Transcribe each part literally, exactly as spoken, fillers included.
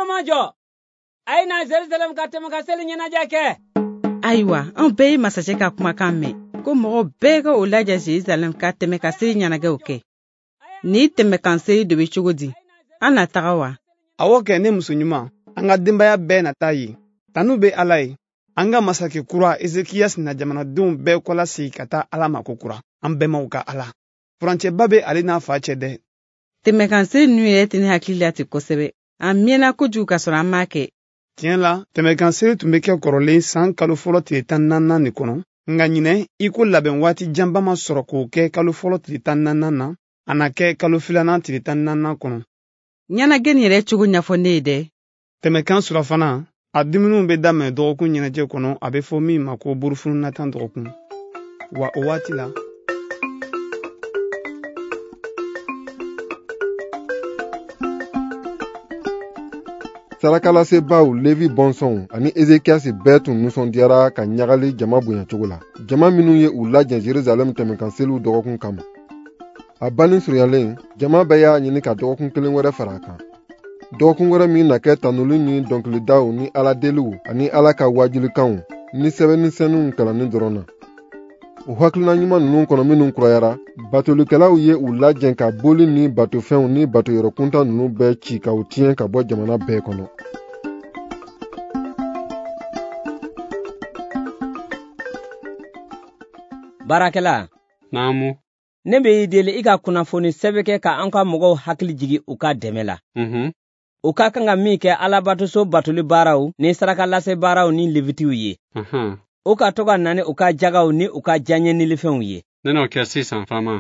majo aina Jerusalem ka tɛmɛ ka seli ɲɛnajɛ kɛ. Ayiwa an bɛɛ ye masakɛ ka kumakan mɛn ko mɔgɔ bɛɛ ka o lajɛ Jerusalem ka tɛmɛ ka seli ɲɛnajɛw kɛ. Ni tɛmɛ kan seli de bɛ cogo di? An na taga wa? Awɔ kɛ ne muso ɲuman, an ka denbaya bɛɛ na taa yen. Tanu bɛ Ala ye. An ka masakɛ kura Ezekiyasi na jamanadenw bɛɛ kɔlasegi ka taa Ala ma ko kura. An bɛnbaw ka Ala. Furancɛba bɛ ale n'a fa cɛ dɛ. Tɛmɛ kan seli ninnu yɛrɛ tɛ ne hakili la ten kosɛbɛ. An mɛnna kojugu ka sɔrɔ an m'a kɛ. Tiɲɛ la, tɛmɛ kan seli tun bɛ kɛ kɔrɔlen san kalo fɔlɔ tile tan naaninan de kɔnɔ. Nka ɲinɛ i ko labɛn waati janba ma sɔrɔ k'o kɛ kalo fɔlɔ tile tan naaninan na, a na kɛ kalo filanan tile tan naaninan kɔnɔ. Ɲɛnajɛ nin yɛrɛ cogo ɲɛfɔ ne ye dɛ. Tɛmɛkan surafana, a dumuniw bɛ daminɛ dɔgɔkun ɲɛnajɛ kɔnɔ, a bɛ fɔ min ma ko burufunu natan dɔgɔkun. Wa o waati la, Sarakalasebaw, Levi bɔnsɔnw ani Ezekiyasi bɛɛ tun nisɔndiyara ka ɲagali jama bonya cogo la. Jama minnu ye u lajɛ Jerusalem tɛmɛkan seliw dɔgɔkun kama. A banni surunyalen, jama bɛɛ y'a ɲini ka dɔgɔkun kelen wɛrɛ fara a kan. Dɔgɔkun wɛrɛ min na kɛ tanuli ni dɔnkilidaw ni aladeliw ani Ala ka wajulikanw ni sɛbɛnnisɛnninw kalanni dɔrɔn na. O hakilina ɲuman ninnu kɔnɔ minnu kurayara, batolikɛlaw ye u lajɛ ka boli ni batofɛnw ni batoyɔrɔkuntan ninnu bɛɛ ci ka u tiɲɛ ka bɔ jamana bɛɛ kɔnɔ. Barakɛla. Naamu. Ne bɛ i deli i ka kunnafoni sɛbɛn kɛ ka an ka mɔgɔw hakili jigi u ka dɛmɛ la. Mhm. U ka kan ka min kɛ alabatoso batoli baaraw ni saraka lase baaraw ni levitiw ye. Mhm. U ka to ka nani u ka jagaw ni u ka diyaɲɛ nilifɛnw ye. Ne n'o kɛ sisan fama.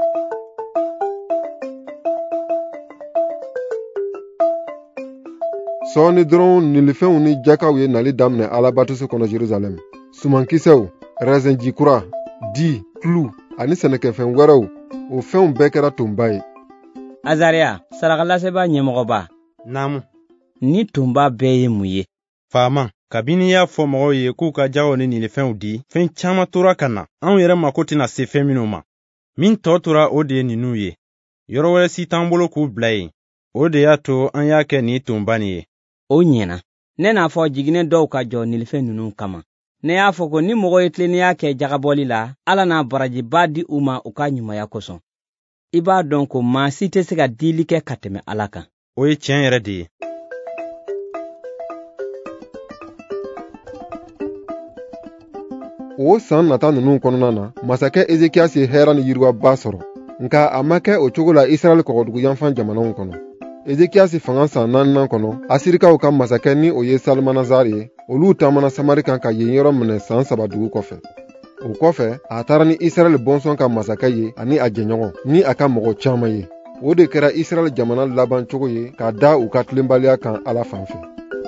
Sɔɔni dɔrɔn nilifɛnw ni jakaw ye nali daminɛ alabatoso kɔnɔ Jerusalem. Sumankisɛw, rɛzɛnjikura, di, tulu ani sɛnɛkɛfɛn wɛrɛw, o fɛnw bɛɛ kɛra tonba ye. Azariya, sarakalaseba ɲɛmɔgɔba. Naamu. Ni tonba bɛɛ ye mun ye? Faama, kabini y'a fɔ mɔgɔw ye k'u ka jagaw ni nilifɛnw di, fɛn caman tora ka na. Anw yɛrɛ mako tɛna se fɛn minnu ma. Min tɔ tora o de ye ninnu ye. Yɔrɔ wɛrɛ si t'an bolo k'u bila yen. O de y'a to an y'a kɛ nin tonba nin ye. O ɲɛna. Ne n'a fɔ jiginɛ dɔw ka jɔ nilifɛn ninnu kama. Ne y'a fɔ ko ni mɔgɔ ye tilennenya kɛ jagabɔli la, Ala n'a barajiba di u ma u ka ɲumanya kosɔn. I b'a dɔn ko maa si tɛ se ka dili kɛ ka tɛmɛ Ala kan. O ye tiɲɛ yɛrɛ de ye. O san nata ninnu kɔnɔna na, masakɛ Ezekiyasi ye hɛrɛ ni yiriwaba sɔrɔ. Nka a ma kɛ o cogo la Israɛl kɔgɔdugu yanfan jamanaw kɔnɔ. Ezekiyasi fanga san naaninan kɔnɔ, Asirikaw ka masakɛ ni o ye Salmanazari ye, olu taamana Samari kan ka yen yɔrɔ minɛ san saba dugu kɔfɛ. O kɔfɛ, a taara ni Israɛl bɔnsɔn ka masakɛ ye ani a jɛɲɔgɔn ni a ka mɔgɔ caman ye. O de kɛra Israɛl jamana laban cogo ye k'a da u ka tilenbaliya kan Ala fan fɛ.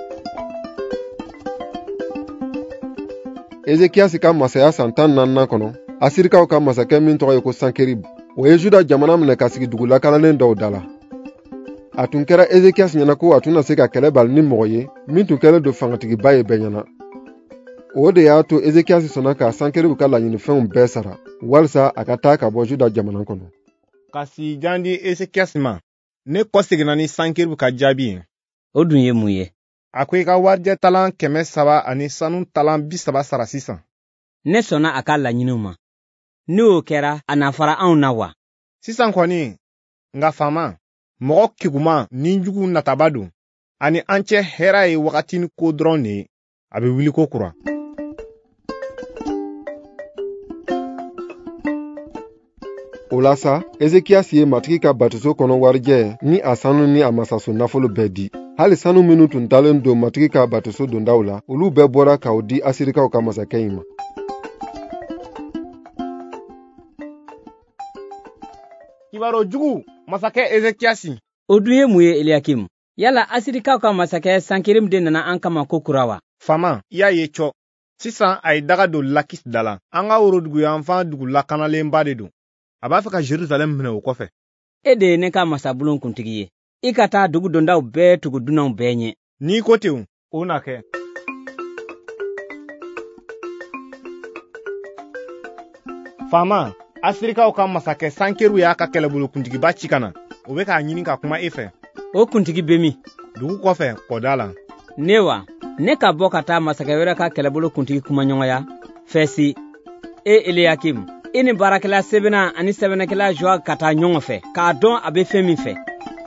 Ezekiyasi ka masaya san tan naaninan kɔnɔ, Asirikaw ka masakɛ min tɔgɔ ye ko Sankeribu, o ye Juda jamana minɛ ka sigi dugu lakanalen dɔw da la. A tun kɛra Ezekiyasi ɲɛna ko a tun na se ka kɛlɛ bali ni mɔgɔ ye min tun kɛlen don fangatigiba ye bɛɛ ɲɛna. O de y'a to Ezekiyasi sɔnna ka Sankeribu ka laɲinifɛnw bɛɛ sara, walisa a ka taa ka bɔ Juda jamana kɔnɔ. Ka si jan di Ezekiyasi ma, ne kɔseginna ni Sankeribu ka jaabi ye. O dun ye mun ye? A ko i ka warijɛ talan kɛmɛ saba ani sanu talan bi saba sara sisan. Ne sɔnna a ka laɲiniw ma. Ni o kɛra, a na fara anw na wa? Sisan kɔni, nka faama, mɔgɔ keguma ni jugu nataba don, ani an cɛ hɛra ye wagatini ko dɔrɔn de ye, a bɛ wuli ko kura. O la sa, Ezekiyasi ye matigi ka batoso kɔnɔ warijɛ ni a sanu ni a masaso nafolo bɛɛ di. Hali sanu minnu tun talen don matigi ka batoso dondaw la, olu bɛɛ bɔra k'o di Asirikaw ka masakɛ in ma. Kibaro jugu, masakɛ Ezekiyasi. O dun ye mun ye Eliakim? Yala Asirikaw ka masakɛ Sankerib de nana an kama ko kura wa? Faama, i y'a ye cɔ. Sisan a ye daga don Lakis da la. An ka worodugu yanfan dugu lakanalenba de don. A b'a fɛ ka Jerusalem minɛ o kɔfɛ. E de ye ne ka masabulon kuntigi ye. I ka taa dugu dondaw bɛɛ tugu dunanw bɛɛ ɲɛ. N'i ko ten, o na kɛ. Faama, Asirikaw ka masakɛ Sankeribu y'a ka kɛlɛbolokuntigiba ci ka na. O bɛ k'a ɲini ka kuma e fɛ. O kuntigi bɛ min? dugu kɔfɛ kɔda la. ne wa ne ka bɔ ka taa masakɛ wɛrɛ ka kɛlɛbolo kuntigi kumaɲɔgɔnya fɛsi e eliyakim i ni baarakɛla sebena ani sɛbɛnɛkɛla joa ka taa ɲɔgɔn fɛ k'a dɔn a bɛ fɛn min fɛ.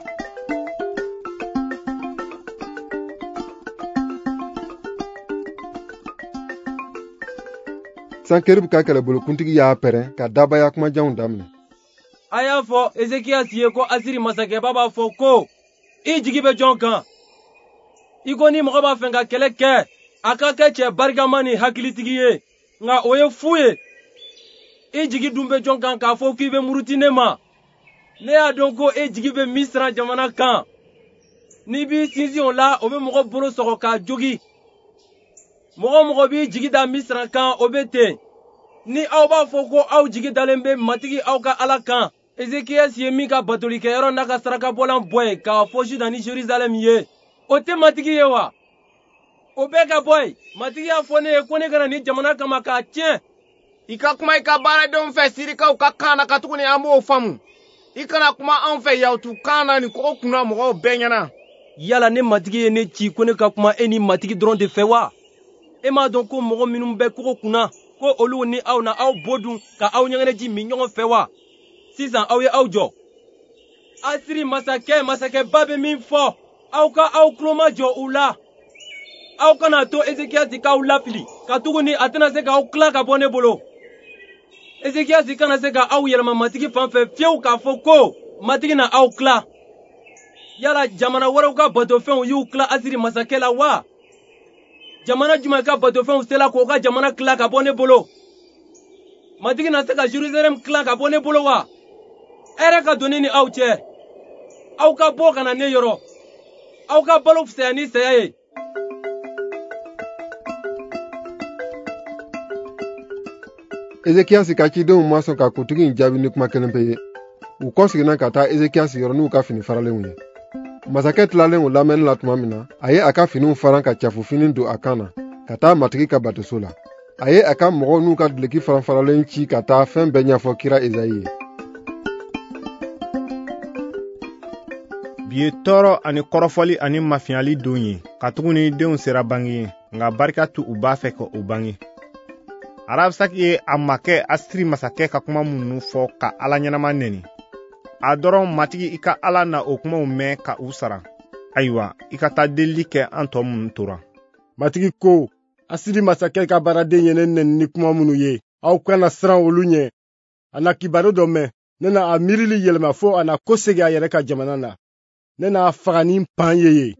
Sankerib ka kɛlɛbolo kuntigi y'a pɛrɛn ka dabaya kumajanw daminɛ. A y'a fɔ Ezekiyasi ye ko Asiri masakɛba b'a fɔ ko i jigi bɛ jɔn kan. I ko ni mɔgɔ b'a fɛ ka kɛlɛ kɛ a ka kɛ cɛ barikama ni hakilitigi ye nka o ye fu ye. I jigi dun bɛ jɔn kan k'a fɔ k'i bɛ muruti ne ma. Ne y'a dɔn ko e jigi bɛ Misira jamana kan. N'i b'i sinsin o la o bɛ mɔgɔ bolo sɔgɔ k'a jogi. Mɔgɔ mɔgɔ b'i jigi da Misira kan o bɛ ten. Ni aw b'a fɔ ko aw jigi dalen bɛ matigi aw ka Ala kan. Ezekiyasi ye min ka batolikɛyɔrɔ n'a ka sarakabɔlan bɔ yen k'a fɔ Juda ni Jerusalem ye. O tɛ matigi ye wa? O bɛɛ ka bɔ yen. Matigi y'a fɔ ne ye ko ne kana ni jamana kama k'a tiɲɛ. I ka kuma i ka baaradenw fɛ sirikaw ka kan na ka tuguni an b'o faamu. I kana kuma anw fɛ yawutu kan na ni kɔgɔ kunna mɔgɔw bɛɛ ɲɛna. Yala ne matigi ye ne ci ko ne ka kuma e ni matigi dɔrɔn de fɛ wa? E m'a dɔn ko mɔgɔ minnu bɛ kɔgɔ kunna ko olu ni aw na aw bɔ dun ka aw ɲɛgɛnɛji min ɲɔgɔn fɛ wa? Sisan aw ye aw jɔ. Asiri masakɛ masakɛba bɛ min fɔ aw ka aw kuloma jɔ u la. Aw kana to Ezekiyasi k'aw lafili ka tuguni a tɛna se k'aw tila ka bɔ ne bolo. Ezekiyasi kana se ka aw yɛlɛma matigi fan fɛ fiyewu k'a fɔ ko matigi na aw tila. Yala jamana wɛrɛw ka batofɛnw y'u tila Asiri masakɛ la wa? Jamana jumɛn ka batofɛnw sela k'o ka jamana tila ka bɔ ne bolo? Matigi na se ka Jerusalem tila ka bɔ ne bolo wa? Hɛrɛ ka doni ni aw cɛ. Aw ka bɔ ka na ne yɔrɔ. Aw ka balo fisaya ni saya ye. Ezekiyasi ka cidenw ma sɔn ka kuntigi in jaabi ni kuma kelen pe ye. U kɔseginna ka taa Ezekiyasi yɔrɔ n'u ka fini faralenw ye. Masakɛ tilalen o lamɛnni la tuma min na, a ye a ka finiw faran ka cafufini don a kan na ka taa matigi ka batoso la. A ye a ka mɔgɔw n'u ka duloki faran faralen ci ka taa fɛn bɛɛ ɲɛfɔ kira Ezayi ye. Bi ye tɔɔrɔ ani kɔrɔfɔli ani mafiyali don ye ka tuguni denw sera bange ye nka barika tu u b'a fɛ ka o bange. Arabisaki ye a makɛ Asiri masakɛ ka kuma minnu fɔ ka Ala ɲɛnama nɛni. A dɔrɔn matigi i ka Ala na o kumaw mɛn ka u sara. Ayiwa i ka taa delili kɛ an tɔ minnu tora. Matigi ko Asiri masakɛ ka baaraden ye ne nɛni ni kuma minnu ye. Aw kana siran olu ɲɛ. A na kibaru dɔ mɛn ne na a miirili yɛlɛma fo a na ko segin a yɛrɛ ka jamana na. Ne n'a faga ni pan ye ye.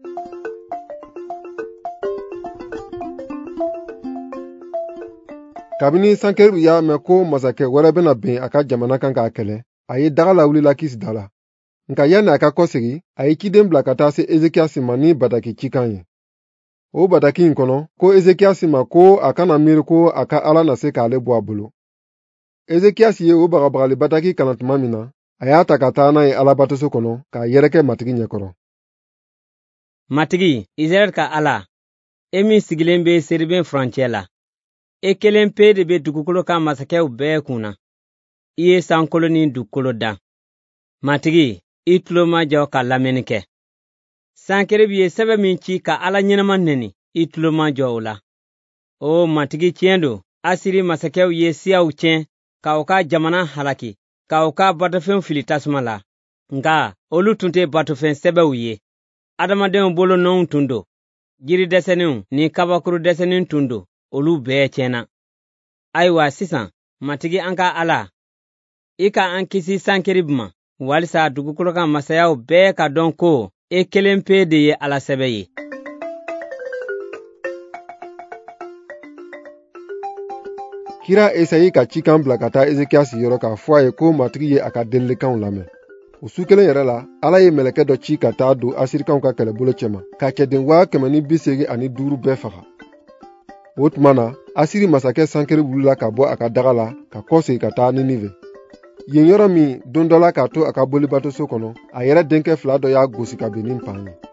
Kabini Sankeribu y'a mɛn ko masakɛ wɛrɛ bɛna ben a ka jamana kan k'a kɛlɛ, a ye daga lawulila Kisi da la. Nka yanni a ka kɔsegi, a ye ciden bila ka taa se Ezekiyasi ma ni bataki cikan ye. O bataki in kɔnɔ, ko Ezekiyasi ma ko a kana miiri ko a ka Ala na se k'ale bɔ a bolo. Ezekiyasi ye o bagabagali bataki kalan tuma min na, a y'a ta ka taa n'a ye Alabatoso kɔnɔ k'a yɛrɛkɛ matigi ɲɛkɔrɔ. Matigi, Israɛl ka Ala, e min sigilen bɛ Seriben furancɛ la, e kelen pe de bɛ dugukolo kan masakɛw bɛɛ kunna. I ye sankolo ni dugukolo da. Matigi, i tulo ma jɔ ka lamɛnni kɛ. Sankeribu ye sɛbɛn min ci ka Ala ɲɛnama nɛni, i tulo ma jɔ o la. O matigi tiɲɛ don, Asiri masakɛw ye siyaw tiɲɛ, k'aw ka jamana halaki, k'aw ka batofɛnw fili tasuma la. Nka olu tun tɛ batofɛn sɛbɛw ye. Adamadenw bolo nɔnw tun don. Jiri dɛsɛnninw ni kabakuru dɛsɛnnin tun don. Olu bɛɛ tiɲɛna. Ayiwa sisan, matigi an ka Ala, i ka an kisi Sankeribu ma, walisa dugukolo kan masayaw bɛɛ ka dɔn ko e kelen pe de ye Ala sɛbɛ ye. Kira Esayi ka cikan bila ka taa Ezekiyasi yɔrɔ k'a fɔ a ye ko matigi ye a ka delilikanw lamɛn. O su kelen yɛrɛ la, Ala ye mɛlɛkɛ dɔ ci ka taa don Asirikanw ka kɛlɛbolo cɛma, ka cɛden waa kɛmɛ ni bi seegin ani duuru bɛɛ faga. O tuma na, Asiri masakɛ Sankeribu wulila ka bɔ a ka daga la ka kɔsegi ka taa Ninive. Yen yɔrɔ min don dɔ la k'a to a ka bolibatoso kɔnɔ, a yɛrɛ denkɛ fila dɔ y'a gosi ka ben ni pan ye.